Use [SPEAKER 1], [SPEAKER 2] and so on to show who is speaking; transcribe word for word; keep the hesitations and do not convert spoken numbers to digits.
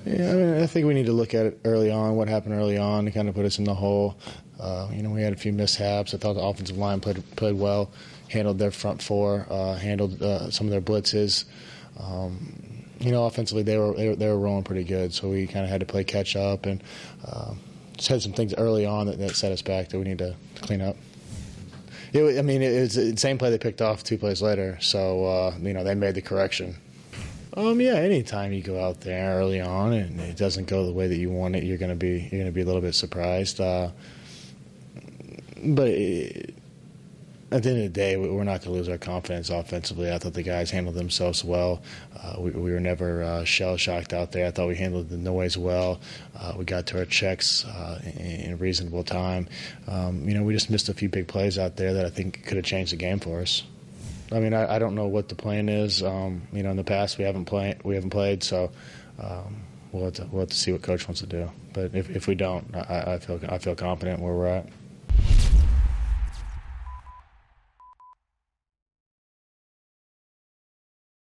[SPEAKER 1] Yeah, I mean, I think we need to look at it early on, what happened early on to kind of put us in the hole. Uh, you know, we had a few mishaps. I thought the offensive line played played well, handled their front four, uh, handled uh, some of their blitzes. Um, you know, offensively they were, they were they were rolling pretty good, so we kind of had to play catch up and uh, just had some things early on that, that set us back that we need to clean up. It, I mean, it was the same play they picked off two plays later, so uh, you know they made the correction. Um, yeah, anytime you go out there early on and it doesn't go the way that you want it, you're gonna be you're gonna be a little bit surprised. Uh, but it, at the end of the day, we're not going to lose our confidence offensively. I thought the guys handled themselves well. Uh, we, we were never uh, shell-shocked out there. I thought we handled the noise well. Uh, we got to our checks uh, in, in a reasonable time. Um, you know, we just missed a few big plays out there that I think could have changed the game for us. I mean, I, I don't know what the plan is. Um, you know, in the past we haven't played. We haven't played, so um, we'll have to, we'll have to see what coach wants to do. But if, if we don't, I, I feel I feel confident where we're at.